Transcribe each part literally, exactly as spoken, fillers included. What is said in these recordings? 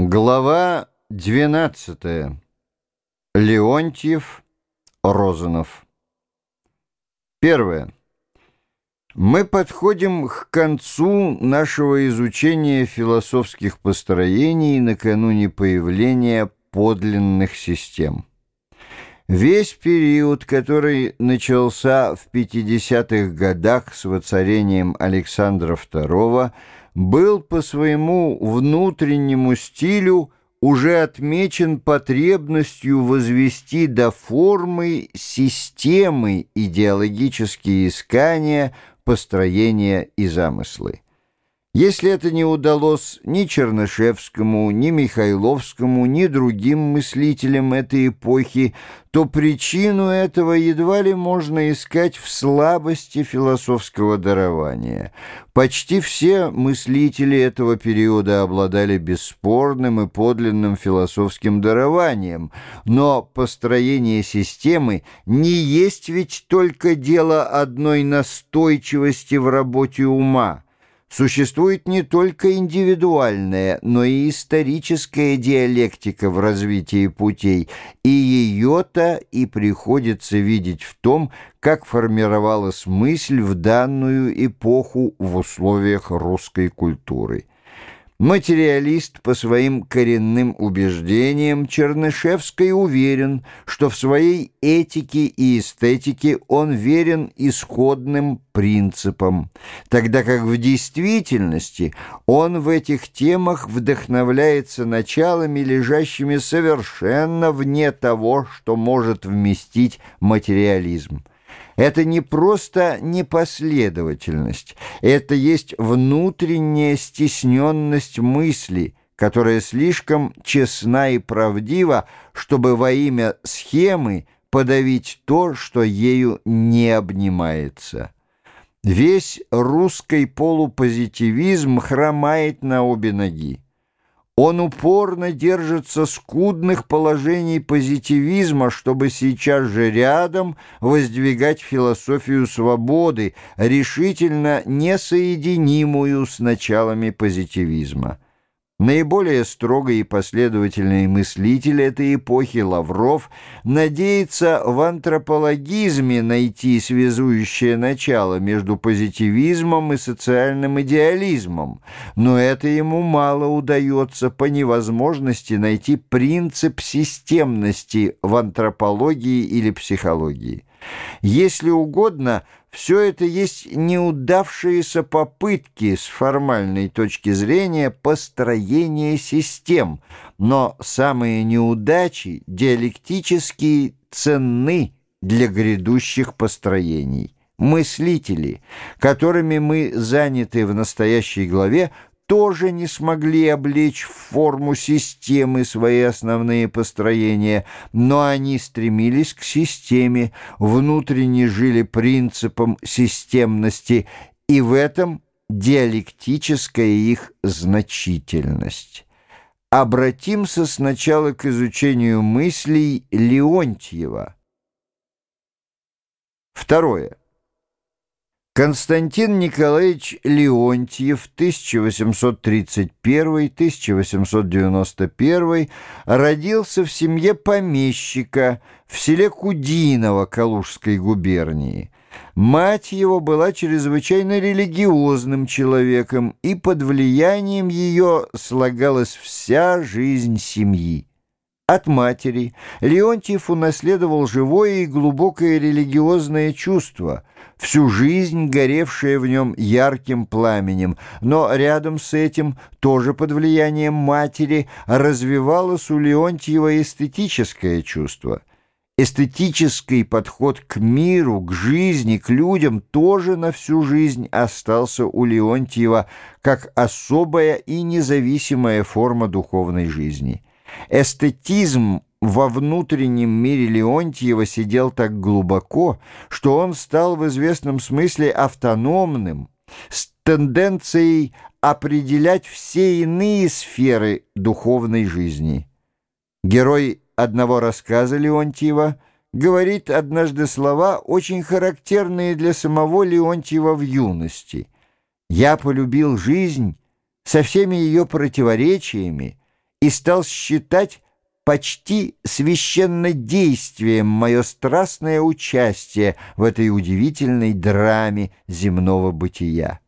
Глава двенадцатая. Леонтьев, Розанов. Первое. Мы подходим к концу нашего изучения философских построений накануне появления подлинных систем. Весь период, который начался в пятидесятых годах с воцарением Александра второго, был по своему внутреннему стилю уже отмечен потребностью возвести до формы системы идеологические искания, построения и замыслы. Если это не удалось ни Чернышевскому, ни Михайловскому, ни другим мыслителям этой эпохи, то причину этого едва ли можно искать в слабости философского дарования. Почти все мыслители этого периода обладали бесспорным и подлинным философским дарованием, но построение системы не есть ведь только дело одной настойчивости в работе ума. Существует не только индивидуальная, но и историческая диалектика в развитии путей, и ее-то и приходится видеть в том, как формировалась мысль в данную эпоху в условиях русской культуры. Материалист по своим коренным убеждениям, Чернышевский уверен, что в своей этике и эстетике он верен исходным принципам, тогда как в действительности он в этих темах вдохновляется началами, лежащими совершенно вне того, что может вместить материализм. Это не просто непоследовательность, это есть внутренняя стесненность мысли, которая слишком честна и правдива, чтобы во имя схемы подавить то, что ею не обнимается. Весь русский полупозитивизм хромает на обе ноги. Он упорно держится скудных положений позитивизма, чтобы сейчас же рядом воздвигать философию свободы, решительно несоединимую с началами позитивизма. Наиболее строгий и последовательный мыслитель этой эпохи Лавров надеется в антропологизме найти связующее начало между позитивизмом и социальным идеализмом, но это ему мало удается по невозможности найти принцип системности в антропологии или психологии. Если угодно, все это есть неудавшиеся попытки с формальной точки зрения построения систем, но самые неудачи диалектически ценны для грядущих построений. Мыслители, которыми мы заняты в настоящей главе, тоже не смогли облечь в форму системы свои основные построения, но они стремились к системе, внутренне жили принципом системности, и в этом диалектическая их значительность. Обратимся сначала к изучению мыслей Леонтьева. Второе. Константин Николаевич Леонтьев, тысяча восемьсот тридцать первый — тысяча восемьсот девяносто первый, родился в семье помещика в селе Кудиново Калужской губернии. Мать его была чрезвычайно религиозным человеком, и под влиянием ее слагалась вся жизнь семьи. От матери Леонтьев унаследовал живое и глубокое религиозное чувство, всю жизнь горевшее в нем ярким пламенем, но рядом с этим, тоже под влиянием матери, развивалось у Леонтьева эстетическое чувство. Эстетический подход к миру, к жизни, к людям тоже на всю жизнь остался у Леонтьева как особая и независимая форма духовной жизни. Эстетизм во внутреннем мире Леонтьева сидел так глубоко, что он стал в известном смысле автономным, с тенденцией определять все иные сферы духовной жизни. Герой одного рассказа Леонтьева говорит однажды слова, очень характерные для самого Леонтьева в юности. «Я полюбил жизнь со всеми ее противоречиями и стал считать почти священнодействием мое страстное участие в этой удивительной драме земного бытия.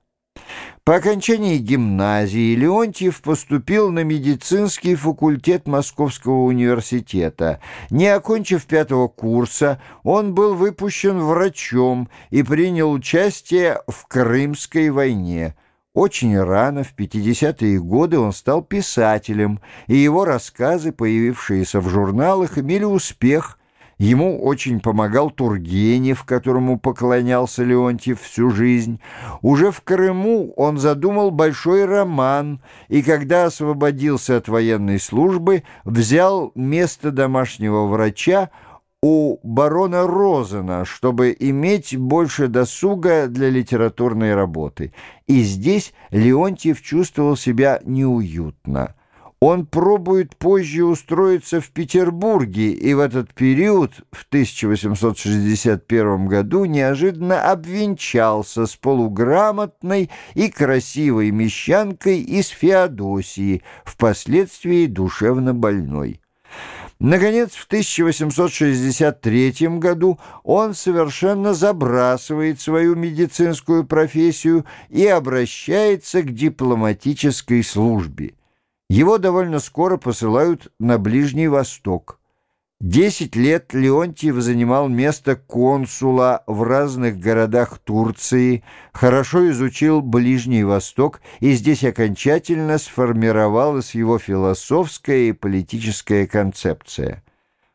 По окончании гимназии Леонтьев поступил на медицинский факультет Московского университета. Не окончив пятого курса, он был выпущен врачом и принял участие в Крымской войне. Очень рано, в пятидесятые годы, он стал писателем, и его рассказы, появившиеся в журналах, имели успех. Ему очень помогал Тургенев, которому поклонялся Леонтьев всю жизнь. Уже в Крыму он задумал большой роман, и когда освободился от военной службы, взял место домашнего врача у барона Розена, чтобы иметь больше досуга для литературной работы. И здесь Леонтьев чувствовал себя неуютно. Он пробует позже устроиться в Петербурге, и в этот период, в тысяча восемьсот шестьдесят первом году, неожиданно обвенчался с полуграмотной и красивой мещанкой из Феодосии, впоследствии душевно больной. Наконец, в тысяча восемьсот шестьдесят третьем году он совершенно забрасывает свою медицинскую профессию и обращается к дипломатической службе. Его довольно скоро посылают на Ближний Восток. Десять лет Леонтьев занимал место консула в разных городах Турции, хорошо изучил Ближний Восток, и здесь окончательно сформировалась его философская и политическая концепция.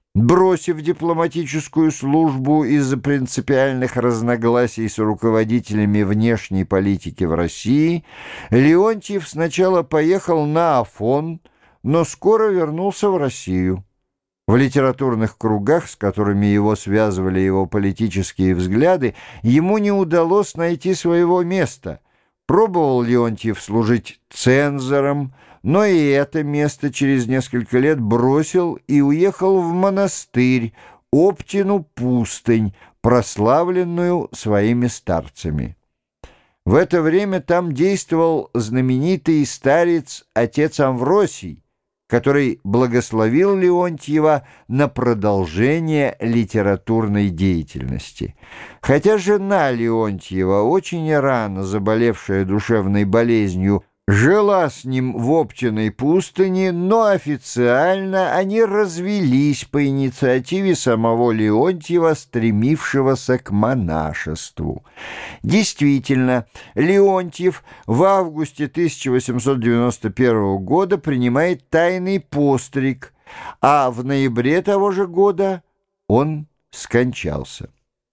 Бросив дипломатическую службу из-за принципиальных разногласий с руководителями внешней политики в России, Леонтьев сначала поехал на Афон, но скоро вернулся в Россию. В литературных кругах, с которыми его связывали его политические взгляды, ему не удалось найти своего места. Пробовал Леонтьев служить цензором, но и это место через несколько лет бросил и уехал в монастырь, Оптину пустынь, прославленную своими старцами. В это время там действовал знаменитый старец отец Амвросий, который благословил Леонтьева на продолжение литературной деятельности. Хотя жена Леонтьева, очень рано заболевшая душевной болезнью, жила с ним в Оптиной пустыне, но официально они развелись по инициативе самого Леонтьева, стремившегося к монашеству. Действительно, Леонтьев в августе тысяча восемьсот девяносто первого года принимает тайный постриг, а в ноябре того же года он скончался.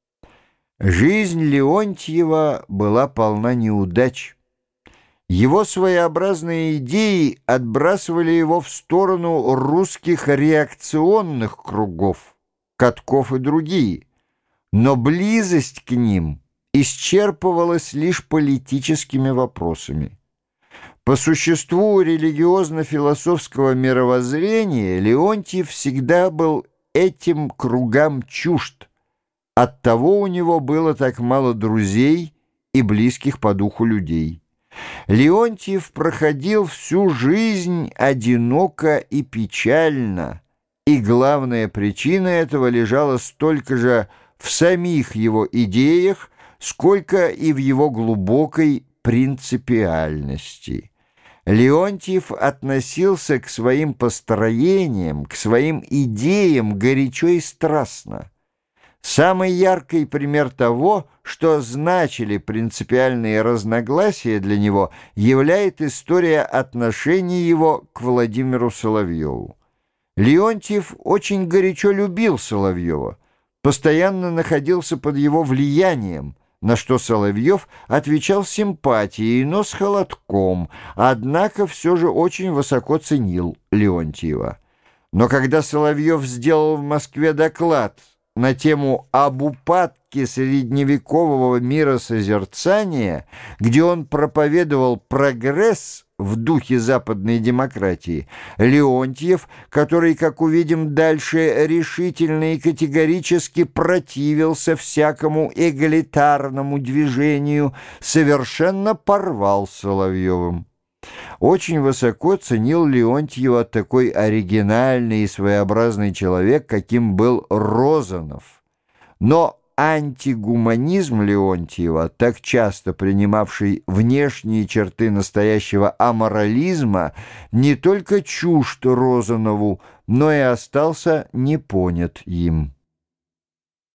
Жизнь Леонтьева была полна неудач. Его своеобразные идеи отбрасывали его в сторону русских реакционных кругов, Катков и другие, но близость к ним исчерпывалась лишь политическими вопросами. По существу религиозно-философского мировоззрения Леонтьев всегда был этим кругам чужд. Оттого у него было так мало друзей и близких по духу людей. Леонтьев проходил всю жизнь одиноко и печально, и главная причина этого лежала столько же в самих его идеях, сколько и в его глубокой принципиальности. Леонтьев относился к своим построениям, к своим идеям горячо и страстно. Самый яркий пример того, что значили принципиальные разногласия для него, является история отношений его к Владимиру Соловьеву. Леонтьев очень горячо любил Соловьева, постоянно находился под его влиянием, на что Соловьев отвечал симпатией, но с холодком, однако все же очень высоко ценил Леонтьева. Но когда Соловьев сделал в Москве доклад на тему об упадке средневекового миросозерцания, где он проповедовал прогресс в духе западной демократии, Леонтьев, который, как увидим дальше, решительно и категорически противился всякому эгалитарному движению, совершенно порвал с Соловьевым. Очень высоко ценил Леонтьева такой оригинальный и своеобразный человек, каким был Розанов. Но антигуманизм Леонтьева, так часто принимавший внешние черты настоящего аморализма, не только чужд Розанову, но и остался непонят им.